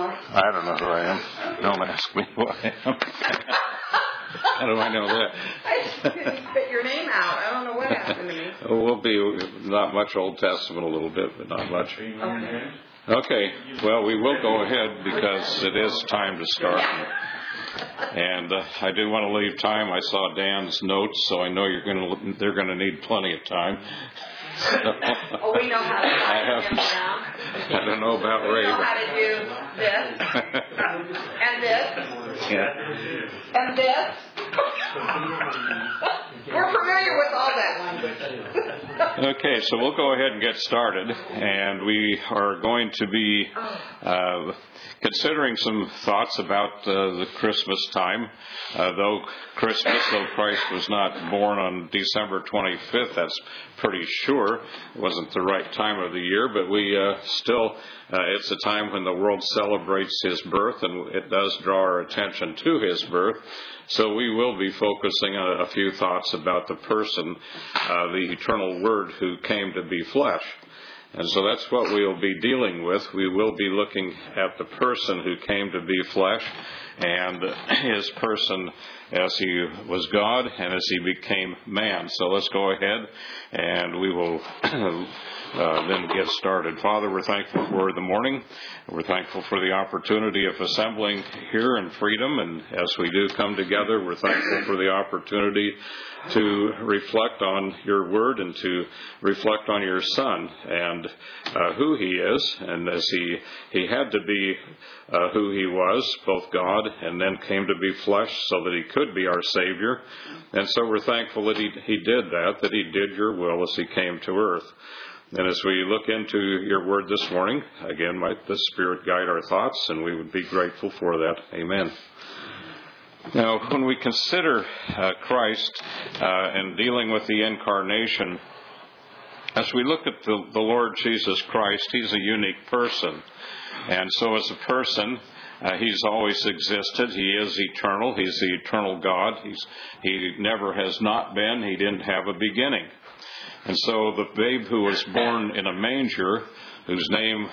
I don't know who I am. Don't ask me who I am. How do I know that? I just couldn't spit your name out. I don't know what happened to me. We'll be not much Old Testament, a little bit, but not much. Okay. Well, we will go ahead because it is time to start. And I do want to leave time. I saw Dan's notes, so I know they're going to need plenty of time. Oh, we know how to write them down. I don't know about Ray. We know how to do this. And this. Yeah. And this. We're familiar with all that language. Okay, so we'll go ahead and get started. And we are going to be considering some thoughts about the Christmas time. Though Christ was not born on December 25th, that's pretty sure. It wasn't the right time of the year, but we still, it's a time when the world celebrates His birth, and it does draw our attention to His birth. So we will be focusing on a few thoughts about the person, the eternal Word who came to be flesh. And so that's what we'll be dealing with. We will be looking at the person who came to be flesh and His person as He was God and as He became man. So let's go ahead and we will then get started. Father, we're thankful for the morning. We're thankful for the opportunity of assembling here in freedom. And as we do come together, we're thankful for the opportunity to reflect on your word and to reflect on your Son and who He is. And as He had to be who He was, both God and then came to be flesh so that He could be our Savior. And so we're thankful that He did that He did your will as He came to earth. And as we look into your word this morning, again, might the Spirit guide our thoughts, and we would be grateful for that. Amen. Now, when we consider Christ and dealing with the incarnation, as we look at the Lord Jesus Christ, He's a unique person. And so as a person, He's always existed. He is eternal. He's the eternal God. He never has not been. He didn't have a beginning. And so the babe who was born in a manger, whose name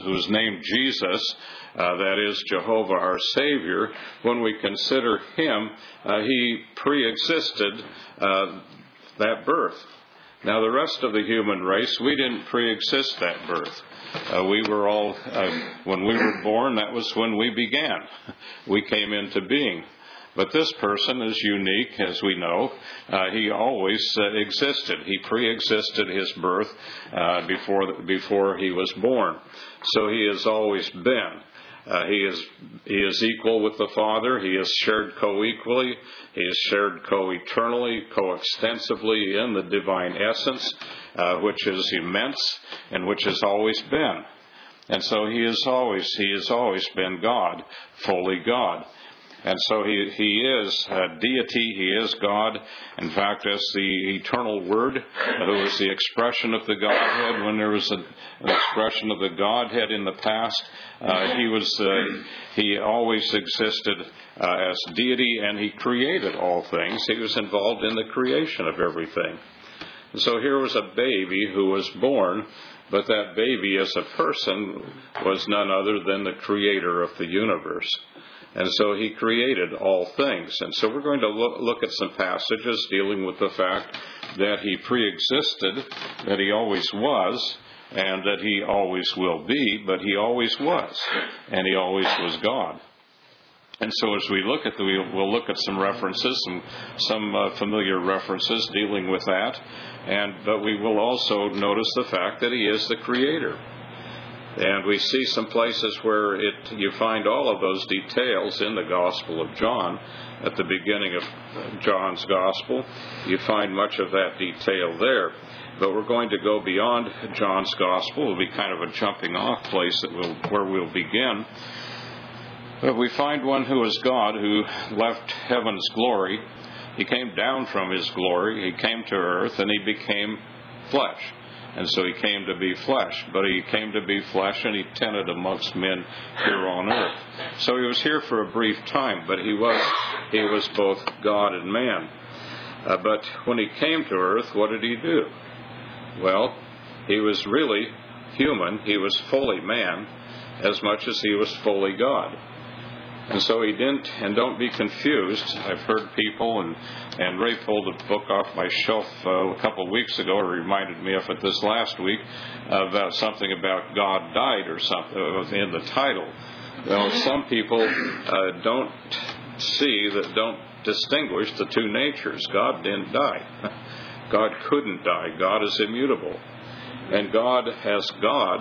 Jesus, that is Jehovah our Savior, when we consider Him, He pre-existed that birth. Now the rest of the human race, we didn't pre-exist that birth. We were all, when we were born, that was when we began. We came into being. But this person is unique, as we know. He always existed. He pre-existed His birth before He was born. So He has always been. He is equal with the Father. He is shared co-equally. He is shared co-eternally, co-extensively in the divine essence, which is immense and which has always been. And so He has always been God, fully God. And so He is deity, He is God. In fact, as the eternal Word, who is the expression of the Godhead, when there was an expression of the Godhead in the past, He always existed as deity, and He created all things. He was involved in the creation of everything. And so here was a baby who was born, but that baby as a person was none other than the creator of the universe. And so He created all things. And so we're going to look at some passages dealing with the fact that He pre-existed, that He always was, and that He always will be, but He always was, and He always was God. And so as we look at we'll look at some references, some familiar references dealing with that, but we will also notice the fact that He is the Creator. And we see some places where you find all of those details in the Gospel of John. At the beginning of John's Gospel, you find much of that detail there. But we're going to go beyond John's Gospel. It will be kind of a jumping off place where we'll begin. But we find one who is God, who left heaven's glory. He came down from His glory. He came to earth, and He became flesh. And so He came to be flesh. But He came to be flesh, and He tended amongst men here on earth. So He was here for a brief time, but He was both God and man. But when He came to earth, what did He do? Well, He was really human. He was fully man. as much as he was fully God. And so he didn't, and don't be confused. I've heard people, and Ray pulled a book off my shelf a couple of weeks ago, or reminded me of it this last week, about something about God died or something in the title. Well, some people don't distinguish the two natures. God didn't die. God couldn't die. God is immutable. And God as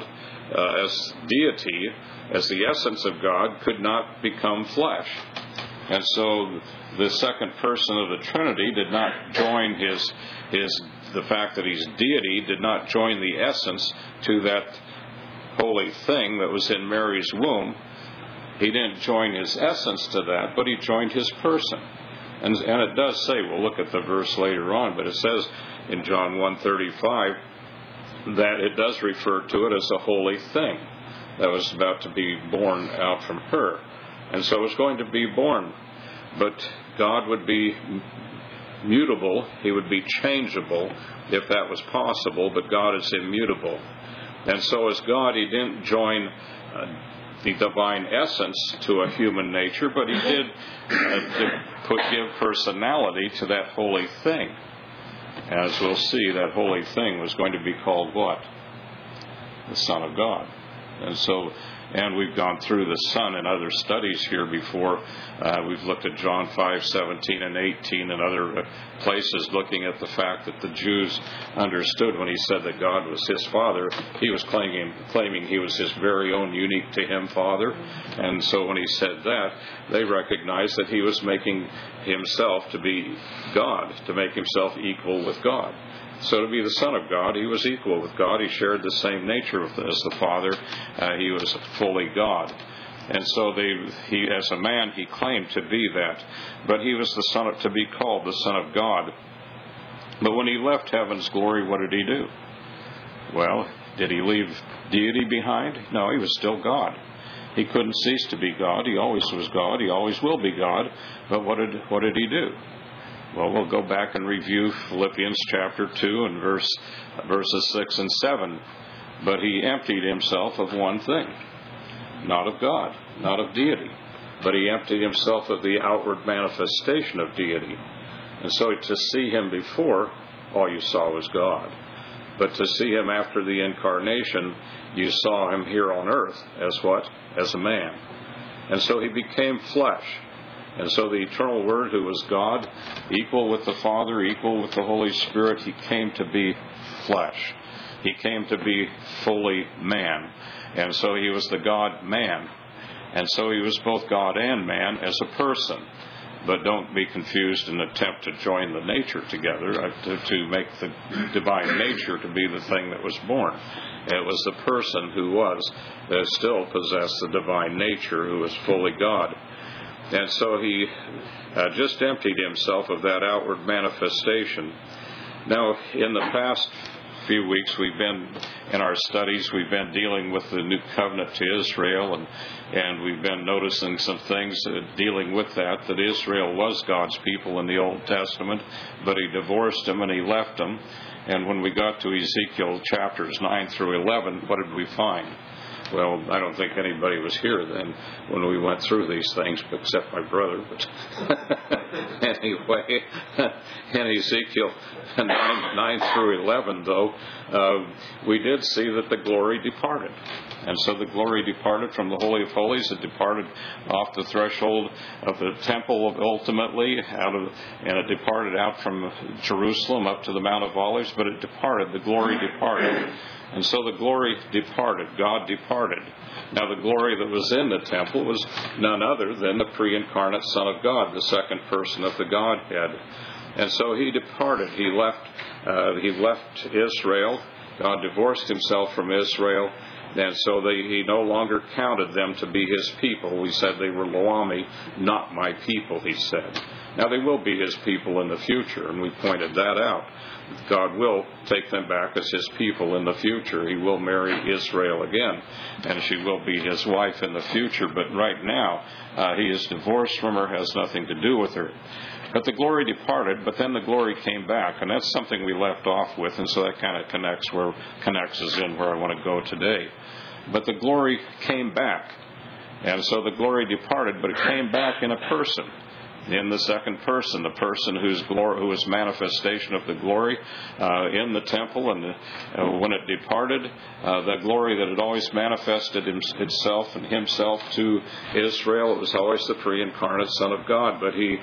deity, as the essence of God, could not become flesh. And so the second person of the Trinity did not join the fact that he's deity did not join the essence to that holy thing that was in Mary's womb. He didn't join his essence to that, but he joined his person. And it does say, we'll look at the verse later on, but it says in John 1:35 that it does refer to it as a holy thing that was about to be born out from her. And so it was going to be born. But God would be mutable. He would be changeable if that was possible, but God is immutable. And so as God, he didn't join the divine essence to a human nature, but he did give personality to that holy thing. As we'll see, that holy thing was going to be called what? The Son of God. And we've gone through the Son in other studies here before. We've looked at John 5:17 and 18 and other places, looking at the fact that the Jews understood when he said that God was his Father, he was claiming he was his very own unique to him Father. And so when he said that, they recognized that he was making himself to be God, to make himself equal with God. So to be the Son of God, he was equal with God. He shared the same nature as the Father. He was fully God. And so as a man, he claimed to be that. But he was to be called the Son of God. But when he left heaven's glory, what did he do? Well, did he leave deity behind? No, he was still God. He couldn't cease to be God. He always was God. He always will be God. But what did he do? Well, we'll go back and review Philippians chapter 2 and verses 6 and 7. But he emptied himself of one thing, not of God, not of deity, but he emptied himself of the outward manifestation of deity. And so to see him before, all you saw was God. But to see him after the incarnation, you saw him here on earth as what? As a man. And so he became flesh. And so the eternal Word, who was God, equal with the Father, equal with the Holy Spirit, he came to be flesh. He came to be fully man. And so he was the God-man. And so he was both God and man as a person. But don't be confused and attempt to join the nature together, to make the divine nature to be the thing that was born. It was the person that still possessed the divine nature, who was fully God. And so he just emptied himself of that outward manifestation. Now, in the past few weeks, in our studies, we've been dealing with the new covenant to Israel, and we've been noticing some things dealing with that Israel was God's people in the Old Testament, but he divorced them and he left them. And when we got to Ezekiel chapters 9 through 11, what did we find? Well, I don't think anybody was here then when we went through these things, except my brother. But anyway, in Ezekiel 9 through 11, though, we did see that the glory departed. And so the glory departed from the Holy of Holies. It departed off the threshold of the temple ultimately, and it departed out from Jerusalem up to the Mount of Olives, but it departed. The glory departed. And so the glory departed. God departed. Now the glory that was in the temple was none other than the pre-incarnate Son of God, the second person of the Godhead. And so he departed. He left Israel. God divorced himself from Israel. And so he no longer counted them to be his people. We said they were Lo-Ami, not my people, he said. Now they will be his people in the future, and we pointed that out. God will take them back as his people in the future. He will marry Israel again, and she will be his wife in the future. But right now, he is divorced from her, has nothing to do with her. But the glory departed, but then the glory came back, and that's something we left off with, and so that kind of connects us in where I want to go today. but the glory came back. And so the glory departed, but it came back in a person, in the second person, the person who was manifestation of the glory in the temple. And when it departed, the glory that had always manifested itself and himself to Israel, it was always the pre-incarnate Son of God. But he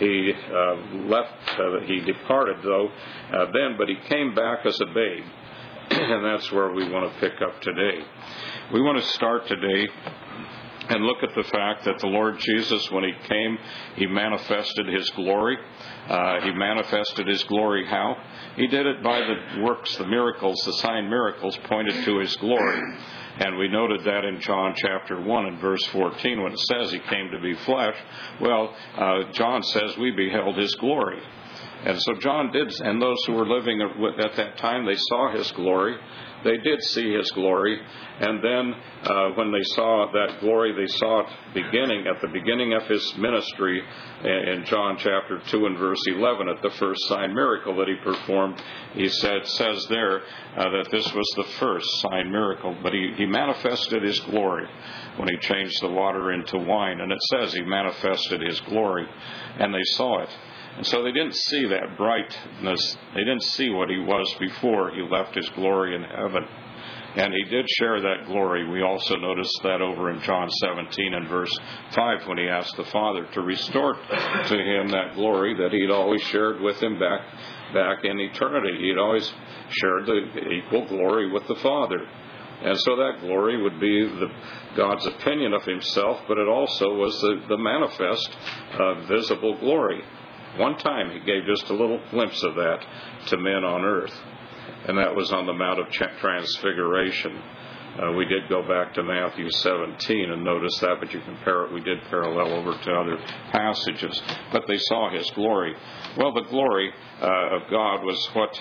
departed though then, but he came back as a babe. And that's where we want to pick up today. We want to start today and look at the fact that the Lord Jesus, when He came, He manifested His glory. He manifested His glory how? He did it by the works, the miracles, the sign miracles pointed to His glory. And we noted that in John chapter 1 and verse 14 when it says He came to be flesh. Well, John says we beheld His glory. And so John did, and those who were living at that time, they saw His glory. They did see His glory. And then when they saw that glory, they saw it at the beginning of His ministry in John chapter 2 and verse 11, at the first sign miracle that He performed. He says there that this was the first sign miracle. But He manifested His glory when He changed the water into wine. And it says He manifested His glory, and they saw it. And so they didn't see that brightness. They didn't see what He was before He left His glory in heaven. And He did share that glory. We also noticed that over in John 17 and verse 5 when He asked the Father to restore to Him that glory that He'd always shared with Him back in eternity. He'd always shared the equal glory with the Father. And so that glory would be God's opinion of Himself, but it also was the manifest, visible glory. One time He gave just a little glimpse of that to men on earth, and that was on the Mount of Transfiguration. We did go back to Matthew 17 and notice that, but we did parallel over to other passages. But they saw His glory. Well, the glory of God was what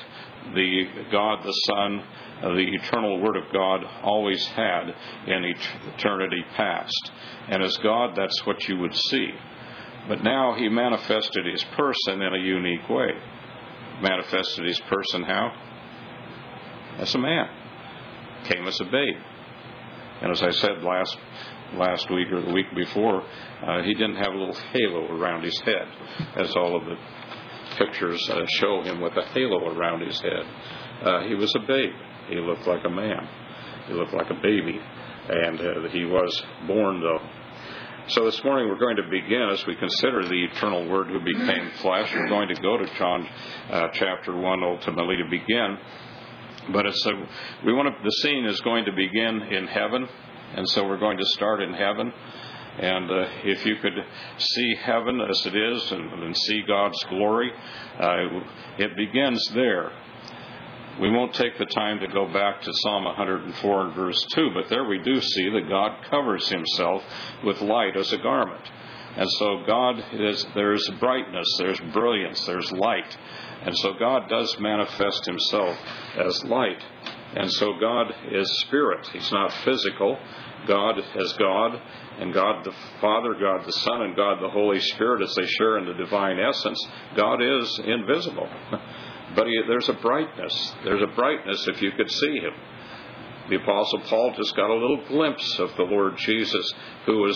God the Son, the eternal Word of God, always had in eternity past. And as God, that's what you would see. But now He manifested His person in a unique way. Manifested His person how? As a man. Came as a babe. And as I said last week or the week before, He didn't have a little halo around His head, as all of the pictures show Him with a halo around His head. He was a babe. He looked like a man. He looked like a baby. And He was born, though. So this morning we're going to begin, as we consider the eternal Word who became flesh. We're going to go to John chapter 1 ultimately to begin. But the scene is going to begin in heaven, and so we're going to start in heaven. And if you could see heaven as it is and see God's glory, it begins there. We won't take the time to go back to Psalm 104 and verse 2, but there we do see that God covers Himself with light as a garment. And so there's brightness, there's brilliance, there's light. And so God does manifest Himself as light. And so God is spirit. He's not physical. God is God, and God the Father, God the Son, and God the Holy Spirit, as they share in the divine essence, God is invisible. But there's a brightness. There's a brightness if you could see Him. The Apostle Paul just got a little glimpse of the Lord Jesus, who was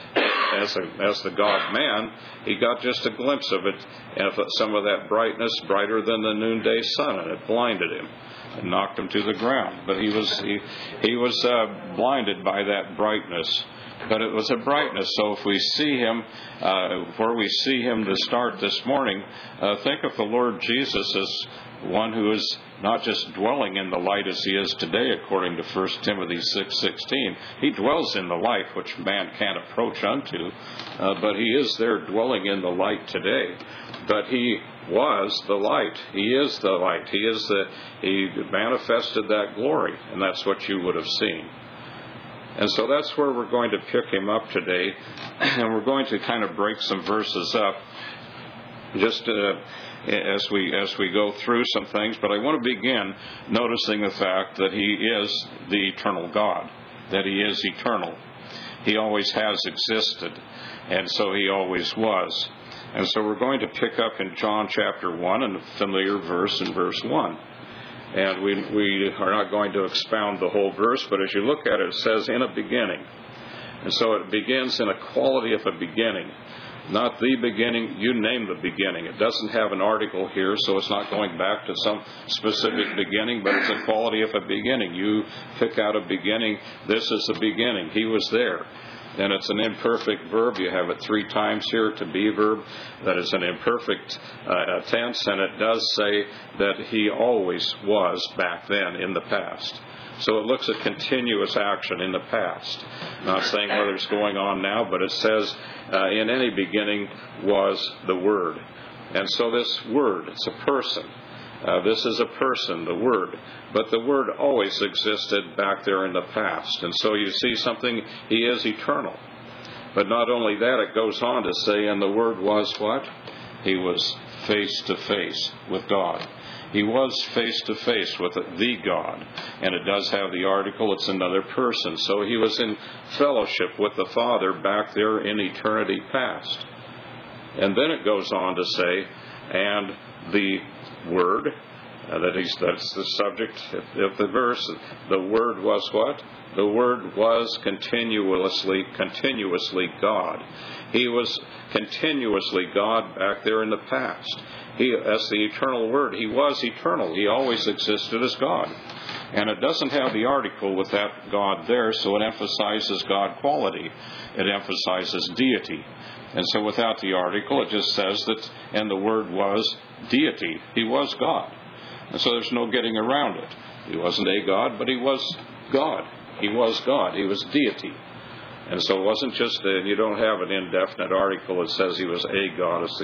as the God-man. He got just a glimpse of it, and some of that brightness, brighter than the noonday sun, and it blinded him and knocked him to the ground. But he was blinded by that brightness. But it was a brightness. So if we see Him, where we see Him to start this morning, think of the Lord Jesus as one who is not just dwelling in the light as He is today, according to 1 Timothy 6:16. He dwells in the light which man can't approach unto, but He is there dwelling in the light today. But He was the light. He is the light. He manifested that glory, and that's what you would have seen. And so that's where we're going to pick Him up today, and we're going to kind of break some verses up just as we go through some things. But I want to begin noticing the fact that He is the eternal God, that He is eternal. He always has existed, and so He always was. And so we're going to pick up in John chapter 1 and a familiar verse in verse 1. And we are not going to expound the whole verse, but as you look at it, it says, in a beginning. And so it begins in a quality of a beginning. Not the beginning, you name the beginning. It doesn't have an article here, so it's not going back to some specific beginning, but it's a quality of a beginning. You pick out a beginning, this is the beginning. He was there. And it's an imperfect verb. You have it 3 times here, to be verb. That is an imperfect tense, and it does say that he always was back then in the past. So it looks at continuous action in the past. Not saying whether it's going on now, but it says in any beginning was the Word. And so this Word, it's a person. This is a person, the Word. But the Word always existed back there in the past. And so you see something, He is eternal. But not only that, it goes on to say, and the Word was what? He was face to face with God. He was face to face with the God. And it does have the article, it's another person. So He was in fellowship with the Father back there in eternity past. And then it goes on to say, and the Word, that's the subject of the verse. The Word was what? The Word was continuously God. He was continuously God back there in the past. He, as the eternal Word, He was eternal. He always existed as God. And it doesn't have the article with that God there, so it emphasizes God quality. It emphasizes deity. And so without the article, it just says that, and the Word was deity. He was God. And so there's no getting around it. He wasn't a God, but He was God. He was God. He was deity. And so it wasn't just, you don't have an indefinite article that says He was a God, as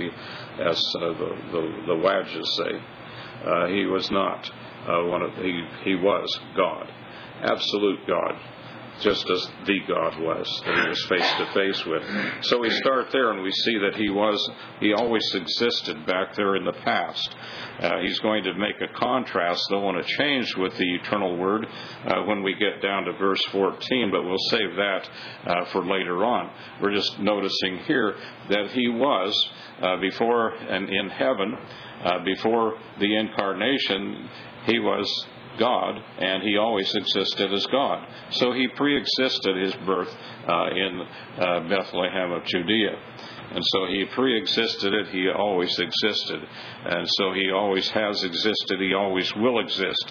the Wadges say. He was not He was God. Absolute God. Just as the God was, that He was face to face with. So we start there and we see that He always existed back there in the past. He's going to make a contrast, though, and a change with the eternal Word when we get down to verse 14, but we'll save that for later on. We're just noticing here that He was before and in heaven, before the incarnation, He was God, and He always existed as God. So He pre-existed His birth in Bethlehem of Judea. And so He pre-existed it, He always existed. And so He always has existed, He always will exist.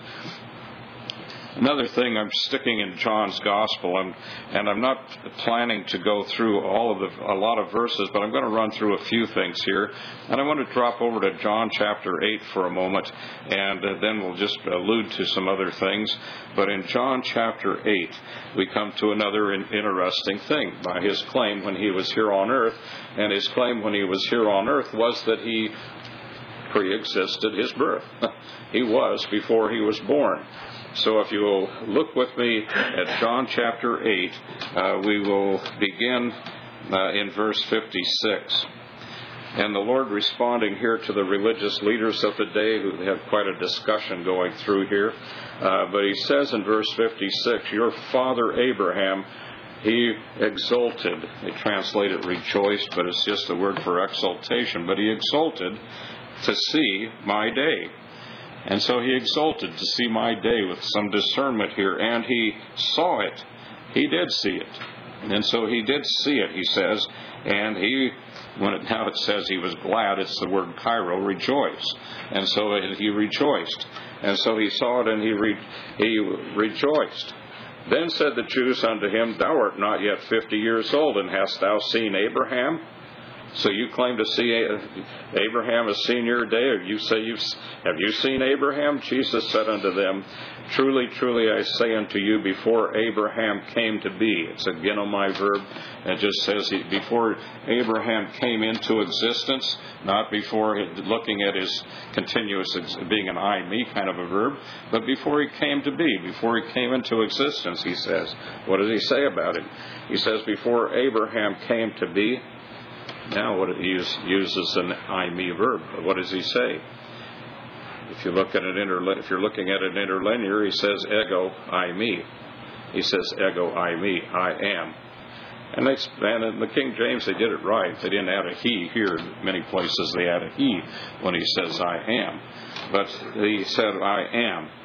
Another thing, I'm sticking in John's Gospel, and I'm not planning to go through a lot of verses, but I'm going to run through a few things here. And I want to drop over to John chapter 8 for a moment, and then we'll just allude to some other things. But in John chapter 8, we come to another interesting thing by His claim when He was here on earth. And His claim when He was here on earth was that He pre-existed His birth. He was before He was born. So if you will look with me at John chapter 8, we will begin in verse 56. And the Lord responding here to the religious leaders of the day, who had quite a discussion going through here. But He says in verse 56, your father Abraham, he exulted. They translate it rejoiced, but it's just a word for exultation. But he exulted to see my day. And so he exulted to see my day with some discernment here. And he saw it. He did see it. And so he did see it, he says. And now it says he was glad, it's the word Cairo, rejoice. And so he rejoiced. And so he saw it and he rejoiced. Then said the Jews unto him, thou art not yet 50 years old, and hast thou seen Abraham? So you claim to see Abraham has seen your day, or you say have you seen Abraham? Jesus said unto them, truly, truly, I say unto you, before Abraham came to be. It's a genomai verb. It just says before Abraham came into existence, not before looking at his continuous being an I, me kind of a verb, but before he came to be, before he came into existence, he says. What does he say about it? He says, before Abraham came to be. Now what he uses an I, me verb. What does he say? If you look at if you're looking at an interlinear, he says ego, I, me. He says ego, I, me, I am. And in the King James, they did it right. They didn't add a he here. In many places they add a he when he says I am. But he said I am.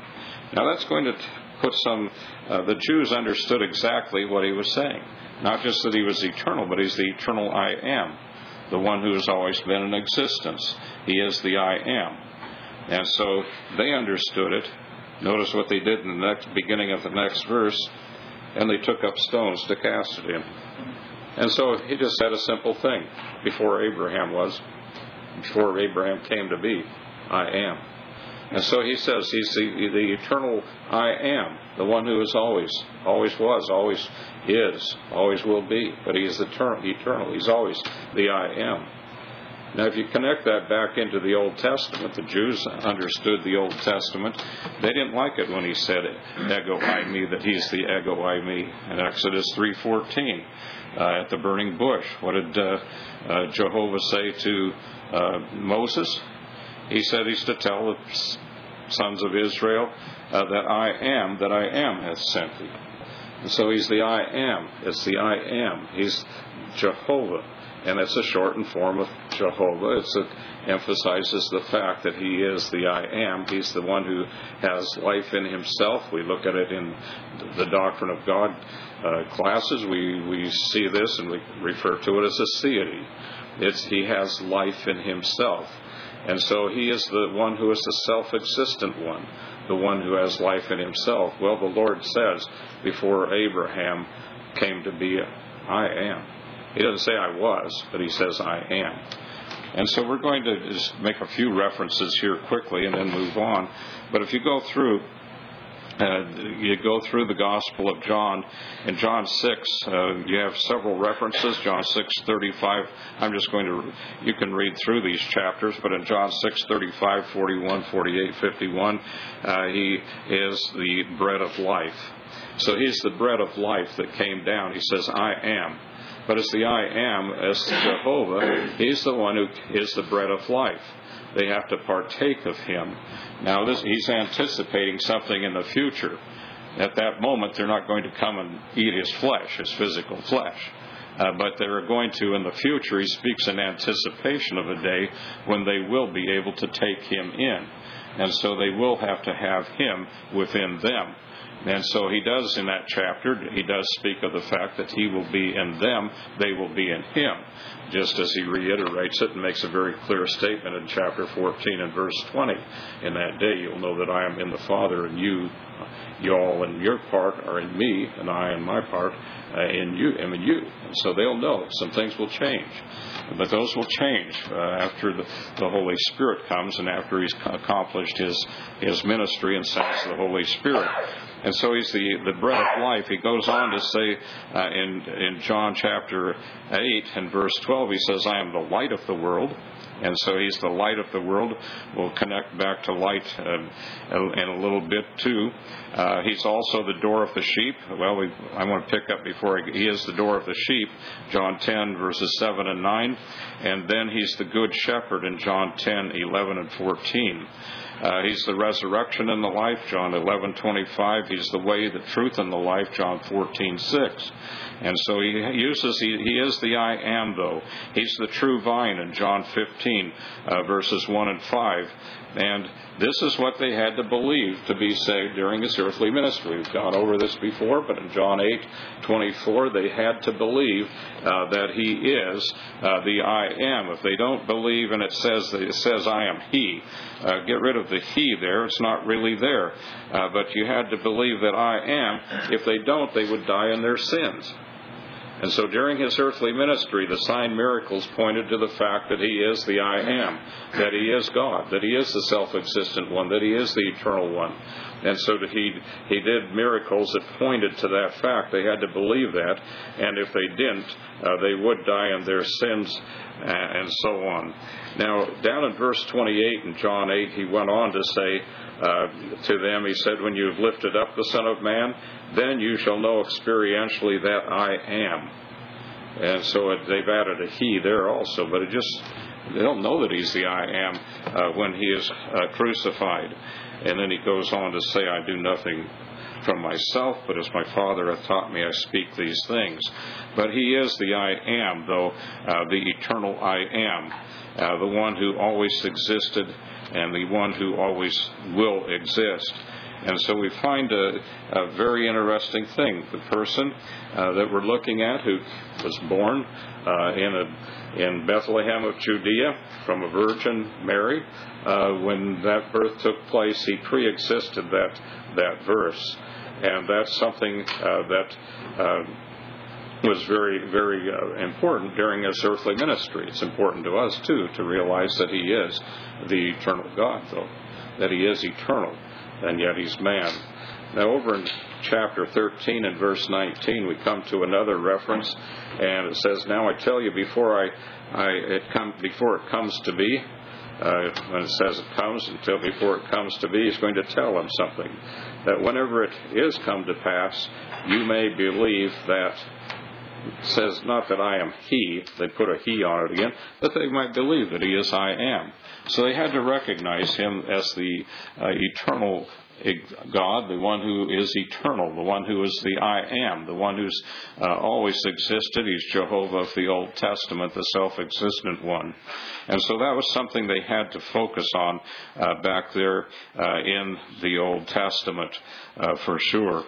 Now that's going to put the Jews understood exactly what he was saying. Not just that he was eternal, but he's the eternal I am, the one who has always been in existence. He is the I am. And so they understood it. Notice what they did in the beginning of the next verse. And they took up stones to cast at him. And so he just said a simple thing before Abraham came to be, I am. And so he says he's the eternal I am, the one who is always was, always is, always will be. But he is eternal. He's always the I am. Now, if you connect that back into the Old Testament, the Jews understood the Old Testament. They didn't like it when he said, ego eimi, that he's the ego eimi. In Exodus 3:14, at the burning bush, what did Jehovah say to Moses? He said he's to tell the sons of Israel that I am hath sent thee. And so he's the I am. It's the I am. He's Jehovah. And it's a shortened form of Jehovah. It emphasizes the fact that he is the I am. He's the one who has life in himself. We look at it in the Doctrine of God classes. We see this and we refer to it as a deity. He has life in himself. And so he is the one who is the self-existent one, the one who has life in himself. Well, the Lord says, before Abraham came to be, I am. He doesn't say I was, but he says I am. And so we're going to just make a few references here quickly and then move on. But if you go through the Gospel of John. In John 6, you have several references. John 6:35. You can read through these chapters, but in John 6:35, 41, 48, 51, he is the bread of life. So he's the bread of life that came down. He says, I am. But as the I am, as Jehovah, he's the one who is the bread of life. They have to partake of him. Now, he's anticipating something in the future. At that moment, they're not going to come and eat his flesh, his physical flesh. But they're going to, in the future, he speaks in anticipation of a day when they will be able to take him in. And so they will have to have him within them. And so he does in that chapter, he does speak of the fact that he will be in them, they will be in him, just as he reiterates it and makes a very clear statement in chapter 14 and verse 20. In that day you'll know that I am in the Father, and you all in your part are in me, and I in my part am in you. And so they'll know some things will change. But those will change after the Holy Spirit comes and after he's accomplished his ministry and sends the Holy Spirit. And so he's the bread of life. He goes on to say in John chapter 8 and verse 12, he says, I am the light of the world. And so he's the light of the world. We'll connect back to light in a little bit too. He's also the door of the sheep. Well, I want to pick up before he is the door of the sheep, John 10 verses 7 and 9. And then he's the good shepherd in John 10, 11 and 14. He's the resurrection and the life, John 11:25. He's the way, the truth, and the life, John 14:6. And so he is the I am, though. He's the true vine in John 15, verses 1 and 5. And this is what they had to believe to be saved during his earthly ministry. We've gone over this before, but in John 8:24, they had to believe that he is the I am. If they don't believe, and it says I am he, get rid of the he there. It's not really there. But you had to believe that I am. If they don't, they would die in their sins. And so during his earthly ministry, the sign miracles pointed to the fact that he is the I am, that he is God, that he is the self-existent one, that he is the eternal one. And so he did miracles that pointed to that fact. They had to believe that, and if they didn't, they would die in their sins, and so on. Now, down in verse 28 in John 8, he went on to say to them, he said, when you've lifted up the Son of Man, then you shall know experientially that I am. And so they've added a he there also, but they don't know that he's the I am when he is crucified. And then he goes on to say, I do nothing from myself, but as my Father hath taught me, I speak these things. But he is the I am, though, the eternal I am, the one who always existed and the one who always will exist. And so we find a very interesting thing. The person that we're looking at, who was born in Bethlehem of Judea from a Virgin Mary, when that birth took place, he pre-existed that verse. And that's something that was very, very important during his earthly ministry. It's important to us, too, to realize that he is the eternal God, though, that he is eternal, and yet he's man. Now, over in chapter 13 and verse 19, we come to another reference, and it says, "Now I tell you, before it comes to be," when it says it comes, until before it comes to be, he's going to tell them something. That whenever it is come to pass, you may believe that. It says not that I am he, they put a he on it again, but they might believe that he is I am. So they had to recognize him as the eternal God, the one who is eternal, the one who is the I am, the one who's always existed. He's Jehovah of the Old Testament, the self-existent one. And so that was something they had to focus on back there in the Old Testament for sure.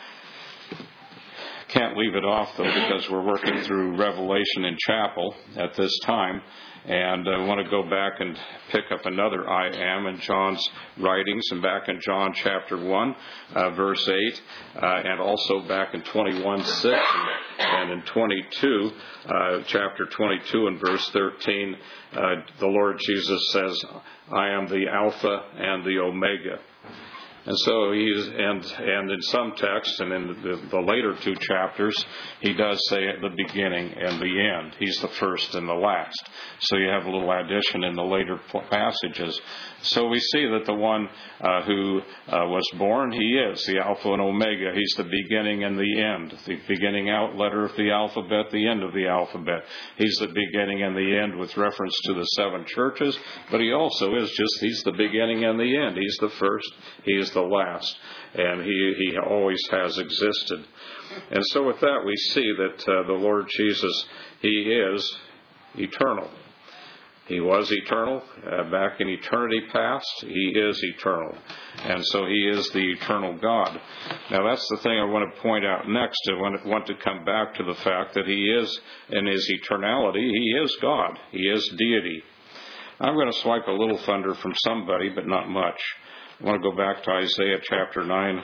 Can't leave it off, though, because we're working through Revelation in chapel at this time. And I want to go back and pick up another I am in John's writings, and back in John chapter 1, verse 8, and also back in 21:6, and in 22, chapter 22 and verse 13, the Lord Jesus says, "I am the Alpha and the Omega." And so and in some texts, and in the later two chapters, he does say at the beginning and the end. He's the first and the last. So you have a little addition in the later passages. So we see that the one who was born, he is the Alpha and Omega. He's the beginning and the end, the beginning out letter of the alphabet, the end of the alphabet. He's the beginning and the end with reference to the seven churches, but he also is he's the beginning and the end. He's the first, he is the last, and he always has existed. And so with that we see that the Lord Jesus, he is eternal. He was eternal back in eternity past. He is eternal. And so he is the eternal God. Now that's the thing I want to point out next. I want to come back to the fact that he is, in his eternality, he is God. He is deity. I'm going to swipe a little thunder from somebody, but not much. I want to go back to Isaiah chapter 9.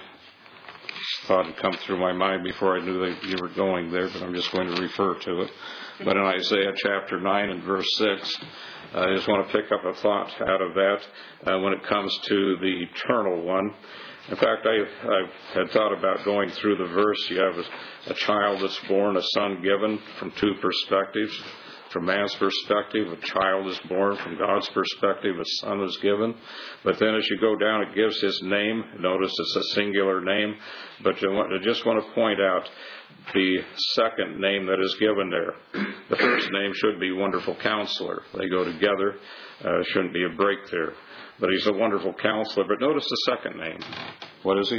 Thought it'd come through my mind before I knew that you were going there, but I'm just going to refer to it. But in Isaiah chapter 9 and verse 6, I just want to pick up a thought out of that when it comes to the eternal one. In fact, I had thought about going through the verse. You have a child that's born, a son given, from two perspectives. From man's perspective, a child is born. From God's perspective, a son is given. But then as you go down, it gives his name. Notice it's a singular name. But I just want to point out the second name that is given there. The first name should be Wonderful Counselor. They go together. Shouldn't be a break there. But he's a wonderful counselor. But notice the second name. What is he?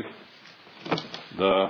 The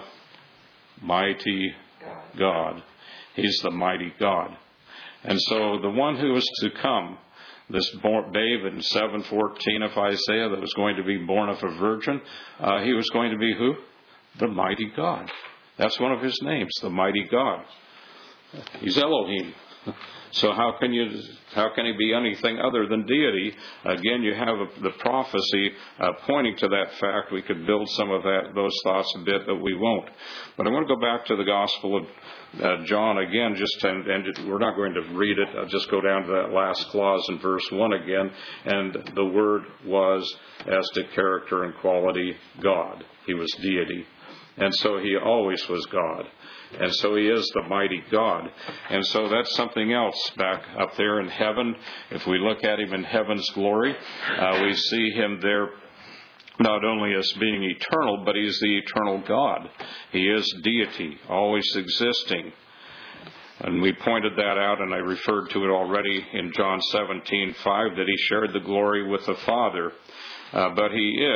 mighty God. He's the mighty God. And so the one who is to come, this babe in 7:14 of Isaiah that was going to be born of a virgin, he was going to be who? The mighty God. That's one of his names, the mighty God. He's Elohim. So how can he be anything other than deity? Again, you have the prophecy pointing to that fact. We could build some of those thoughts a bit, but we won't. But I want to go back to the Gospel of John again, and we're not going to read it. I'll just go down to that last clause in verse 1 again. And the Word was, as to character and quality, God. He was deity. And so he always was God. And so he is the mighty God. And so that's something else back up there in heaven. If we look at him in heaven's glory, we see him there not only as being eternal, but he's the eternal God. He is deity, always existing. And we pointed that out, and I referred to it already in John 17:5, that he shared the glory with the Father. But he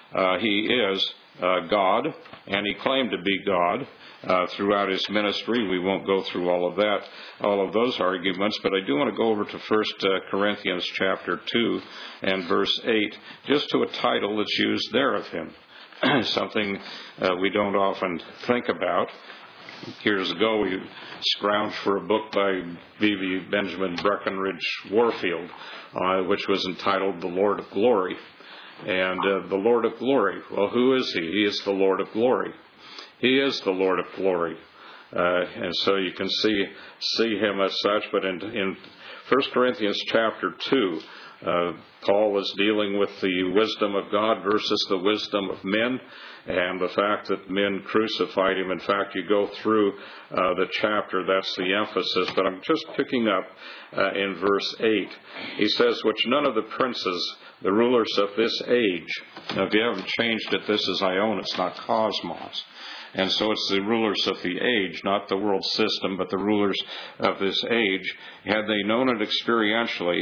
is God, and he claimed to be God throughout his ministry. We won't go through all of those arguments, but I do want to go over to 1 Corinthians chapter 2 and verse 8, just to a title that's used there of him. something we don't often think about. Years ago, we scrounged for a book by B.B. Benjamin Breckinridge Warfield, which was entitled The Lord of Glory. And the Lord of Glory, well, who is He? He is the Lord of Glory. He is the Lord of Glory. And so you can see Him as such. But in 1 Corinthians chapter 2, Paul is dealing with the wisdom of God versus the wisdom of men, and the fact that men crucified Him. In fact, you go through the chapter, that's the emphasis, but I'm just picking up in verse 8. He says, which none of the princes, the rulers of this age, now if you haven't changed it, this is Ion, it's not cosmos. And so it's the rulers of the age, not the world system, but the rulers of this age, had they known it experientially,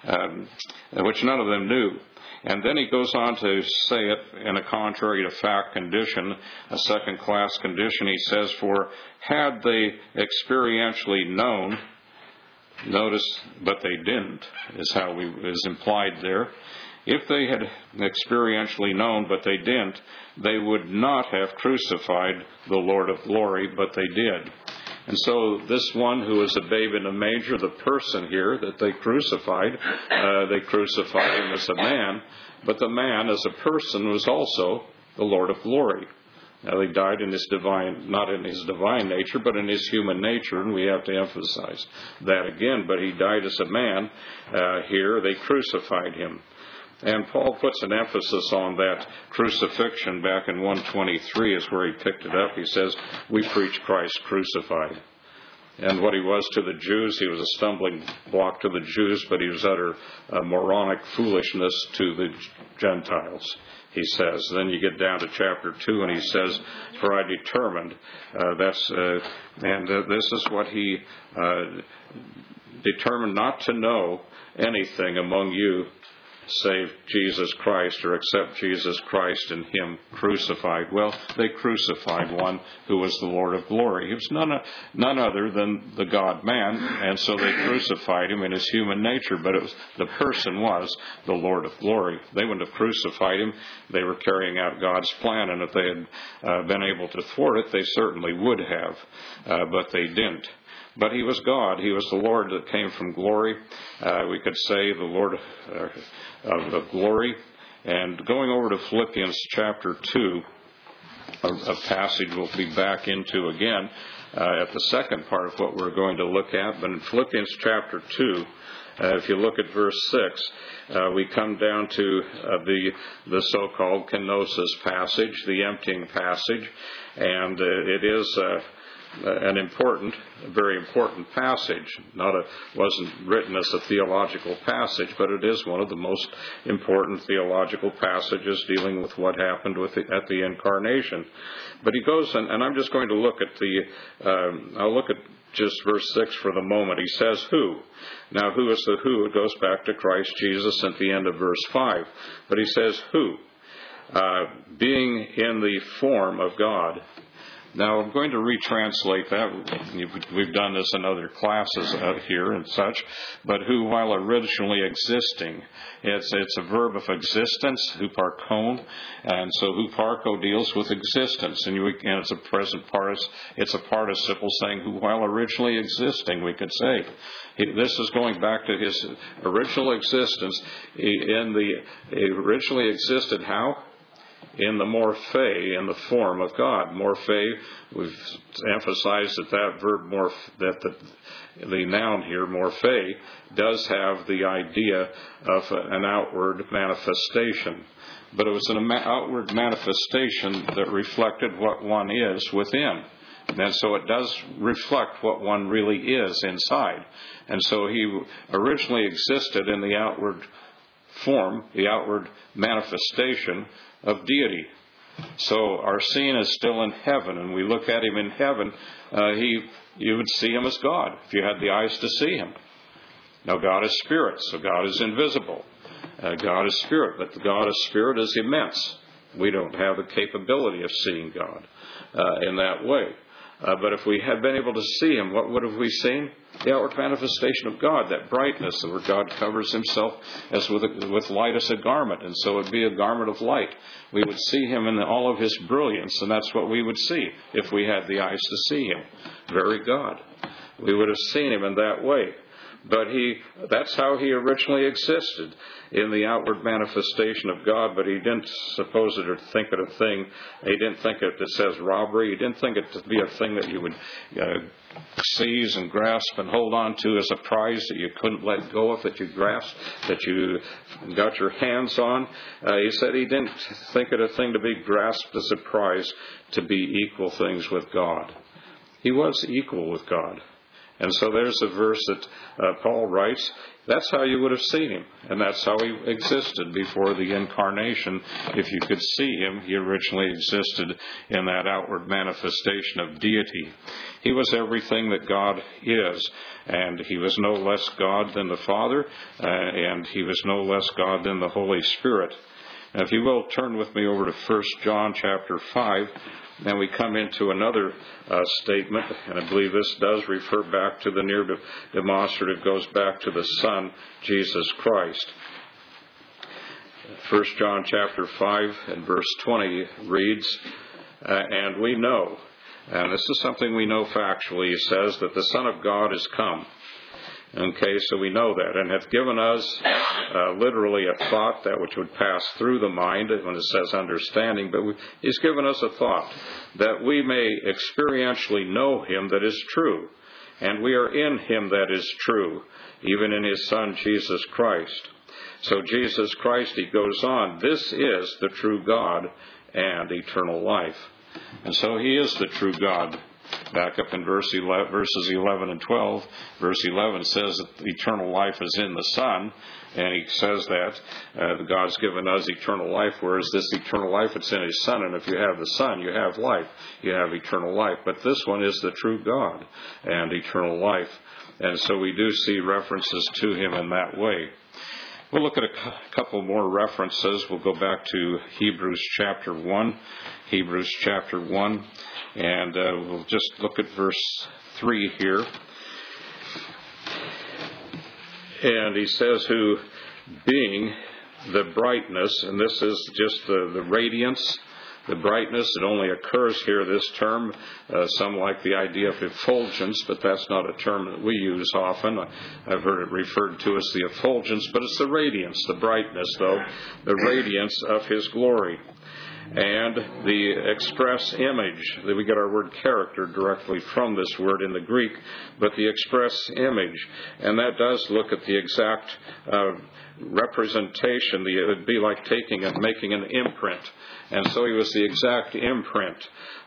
which none of them knew. And then he goes on to say it in a contrary to fact condition, a second-class condition. He says, for had they experientially known, notice, but they didn't, is implied there. If they had experientially known, but they didn't, they would not have crucified the Lord of Glory, but they did. And so this one who is a babe in a manger, the person here that they crucified Him as a man, but the man as a person was also the Lord of Glory. Now, He died in His divine, not in His divine nature, but in His human nature, and we have to emphasize that again. But He died as a man. Here, they crucified Him. And Paul puts an emphasis on that crucifixion back in 123 is where he picked it up. He says, we preach Christ crucified. And what He was to the Jews, He was a stumbling block to the Jews, but He was utter moronic foolishness to the Gentiles, he says. Then you get down to chapter 2, and he says, for I determined, this is what he determined, not to know anything among you save Jesus Christ, or except Jesus Christ and Him crucified. Well, they crucified one who was the Lord of Glory. He was none other than the God-man, and so they crucified Him in His human nature, but the person was the Lord of Glory. They wouldn't have crucified Him. They were carrying out God's plan, and if they had been able to thwart it, they certainly would have, but they didn't. But He was God. He was the Lord that came from glory. We could say the Lord of glory. And going over to Philippians chapter 2, a passage we'll be back into again at the second part of what we're going to look at. But in Philippians chapter 2, if you look at verse 6, we come down to the so-called kenosis passage, the emptying passage. And it is very important passage. Wasn't written as a theological passage, but it is one of the most important theological passages dealing with what happened at the incarnation. But he goes, and I'm just going to look at I'll look at just verse 6 for the moment. He says, who? Now, who is the who? It goes back to Christ Jesus at the end of verse 5. But he says, who? Being in the form of God. Now, I'm going to retranslate that. We've done this in other classes out here and such. But who, while originally existing, it's a verb of existence, huparkon, and so huparko deals with existence, and it's a present it's a participle saying who, while originally existing, we could say. This is going back to His original existence. He originally existed how? In the morphe, in the form of God. Morphe, we've emphasized that verb the noun here, morphe, does have the idea of an outward manifestation. But it was an outward manifestation that reflected what one is within. And so it does reflect what one really is inside. And so He originally existed in the outward form, the outward manifestation of deity. So our scene is still in heaven, and we look at Him in heaven, you would see Him as God, if you had the eyes to see Him. Now God is spirit, so God is invisible. God is spirit, but the God of spirit is immense. We don't have the capability of seeing God in that way. But if we had been able to see him, what would have we seen? The outward manifestation of God, that brightness, where God covers himself as with light as a garment. And so it would be a garment of light. We would see him in all of his brilliance, and that's what we would see if we had the eyes to see him. Very God. We would have seen him in that way. But that's how he originally existed, in the outward manifestation of God, but he didn't suppose it or think it a thing. He didn't think it says robbery. He didn't think it to be a thing that you would seize and grasp and hold on to as a prize that you couldn't let go of, that you grasped, that you got your hands on. He said he didn't think it a thing to be grasped as a prize, to be equal things with God. He was equal with God. And so there's a verse that Paul writes, that's how you would have seen him. And that's how he existed before the incarnation. If you could see him, he originally existed in that outward manifestation of deity. He was everything that God is. And he was no less God than the Father. And he was no less God than the Holy Spirit. Now, if you will, turn with me over to 1 John chapter 5. Then we come into another statement, and I believe this does refer back to the near demonstrative, goes back to the Son, Jesus Christ. 1 John chapter 5 and verse 20 reads, and we know, and this is something we know factually, he says, that the Son of God is come. Okay, so we know that, and have given us literally a thought, that which would pass through the mind when it says understanding, but he's given us a thought that we may experientially know him that is true, and we are in him that is true, even in his Son Jesus Christ. So Jesus Christ, he goes on, this is the true God and eternal life. And so he is the true God. Back up in verses 11 and 12. Verse 11 says that eternal life is in the Son, and he says that God's given us eternal life, whereas this eternal life, it's in his Son, and if you have the Son, you have life. You have eternal life. But this one is the true God and eternal life. And so we do see references to him in that way. We'll look at a couple more references. We'll go back to Hebrews chapter 1. Hebrews chapter 1. And we'll just look at verse 3 here. And he says, who being the brightness, and this is just the radiance, the brightness, it only occurs here, this term. Some like the idea of effulgence, but that's not a term that we use often. I've heard it referred to as the effulgence, but it's the radiance, the brightness, though, the radiance of his glory. And the express image, that we get our word character directly from this word in the Greek, but the express image, and that does look at the exact representation. It would be like taking and making an imprint. And so he was the exact imprint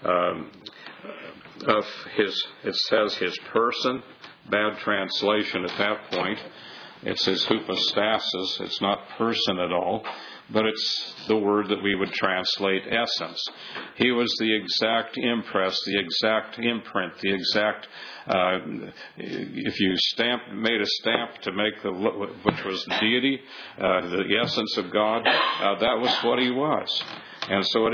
of his, it says his person, bad translation at that point. It says hypostasis. It's not person at all, but it's the word that we would translate essence. He was the exact impress, the exact imprint, the exact, if you made a stamp to make which was deity, the essence of God, that was what he was. And so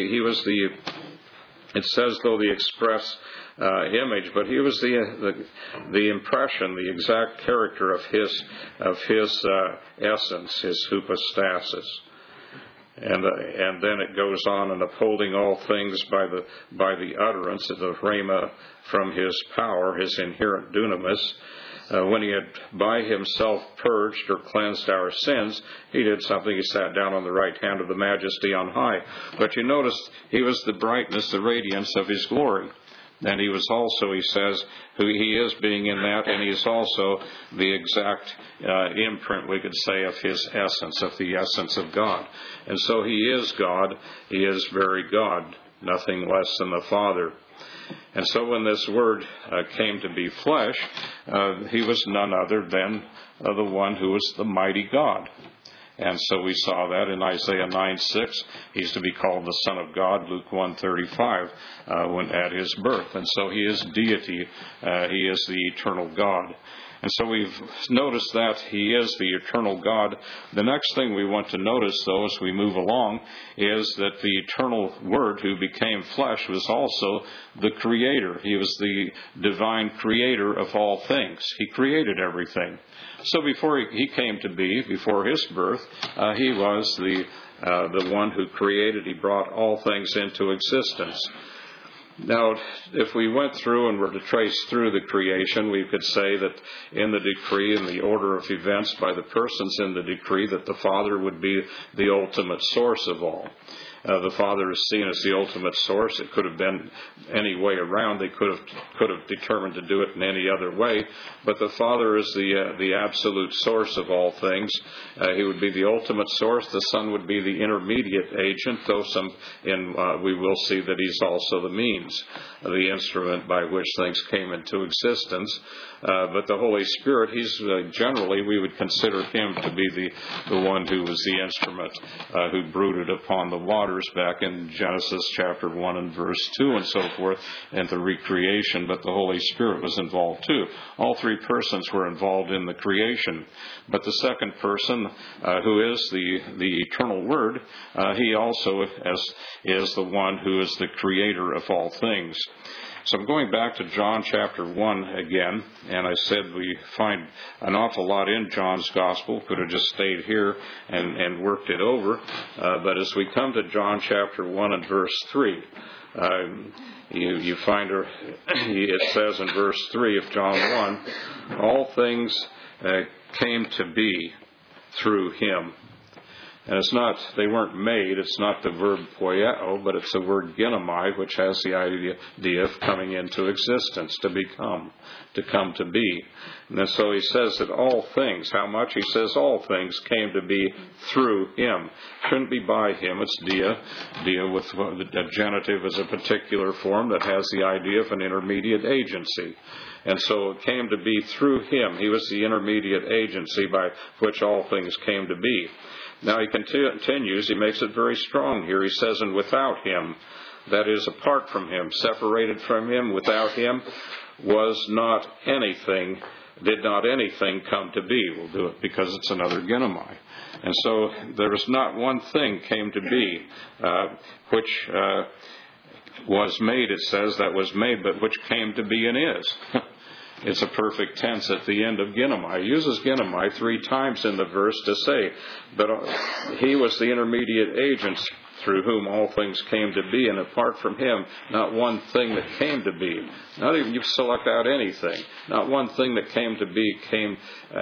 it says though the express image, but he was the impression, the exact character of his essence, his hypostasis. And then it goes on, and upholding all things by the utterance of the rhema from his power, his inherent dunamis. When he had by himself purged or cleansed our sins, he did something. He sat down on the right hand of the Majesty on high. But you notice he was the brightness, the radiance of his glory. And he was also, he says, who he is being in that, and he is also the exact imprint, we could say, of his essence, of the essence of God. And so he is God. He is very God, nothing less than the Father. And so when this Word came to be flesh, he was none other than the one who was the mighty God. And so we saw that in Isaiah 9:6. He's to be called the Son of God, Luke 1:35, when at his birth. And so he is deity. He is the eternal God. And so we've noticed that He is the eternal God. The next thing we want to notice, though, as we move along, is that the eternal Word who became flesh was also the Creator. He was the divine Creator of all things. He created everything. So before He came to be, before His birth, He was the one who created. He brought all things into existence. Now, if we went through and were to trace through the creation, we could say that in the decree, in the order of events by the persons in the decree, that the Father would be the ultimate source of all. The Father is seen as the ultimate source. It could have been any way around. They could have determined to do it in any other way. But the Father is the absolute source of all things. He would be the ultimate source. The Son would be the intermediate agent, though we will see that He's also the means, the instrument by which things came into existence. But the Holy Spirit, He's generally, we would consider Him to be the one who was the instrument who brooded upon the waters back in Genesis chapter 1 and verse 2 and so forth, and the recreation. But the Holy Spirit was involved too. All three persons were involved in the creation. But the second person, who is the eternal Word, He also is the one who is the Creator of all things. So I'm going back to John chapter 1 again, and I said we find an awful lot in John's Gospel. Could have just stayed here and worked it over. But as we come to John chapter 1 and verse 3, you find it says in verse 3 of John 1, all things came to be through Him. And they weren't made. It's not the verb poieo, but it's the word ginomai, which has the idea of coming into existence, to become, to come to be. And so he says that all things, how much? He says all things came to be through Him. Shouldn't be by Him. It's dia. Dia with the genitive is a particular form that has the idea of an intermediate agency. And so it came to be through Him. He was the intermediate agency by which all things came to be. Now he continues, he makes it very strong here. He says, and without Him, that is, apart from Him, separated from Him, without Him, did not anything come to be. We'll do it because it's another ginomai. And so there was not one thing came to be, which was made, it says, that was made, but which came to be and is. It's a perfect tense at the end of ginomai. He uses ginomai 3 times in the verse to say, but He was the intermediate agent through whom all things came to be, and apart from Him, not one thing that came to be. Not even you select out anything. Not one thing that came to be came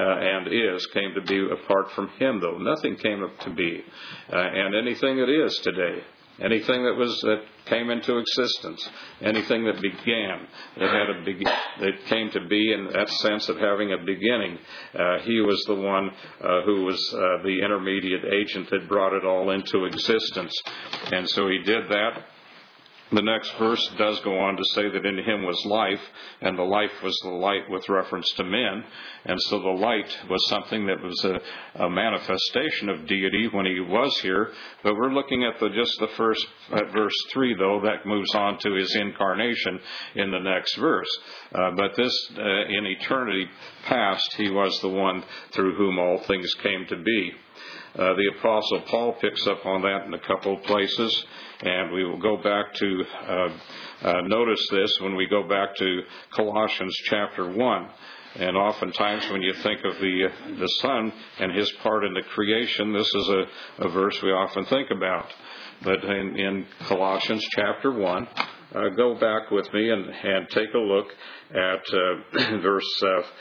to be apart from Him, though. Nothing came up to be. And anything that is today, anything that came into existence, anything that began, that came to be in that sense of having a beginning, He was the one who was the intermediate agent that brought it all into existence. And so He did that. The next verse does go on to say that in Him was life, and the life was the light with reference to men. And so the light was something that was a manifestation of deity when He was here. But we're looking at at verse 3, though. That moves on to His incarnation in the next verse. But this, in eternity past, He was the one through whom all things came to be. The Apostle Paul picks up on that in a couple of places, and we will go back to notice this when we go back to Colossians chapter 1. And oftentimes when you think of the Son and His part in the creation, this is a verse we often think about. But in Colossians chapter 1, go back with me and take a look at verse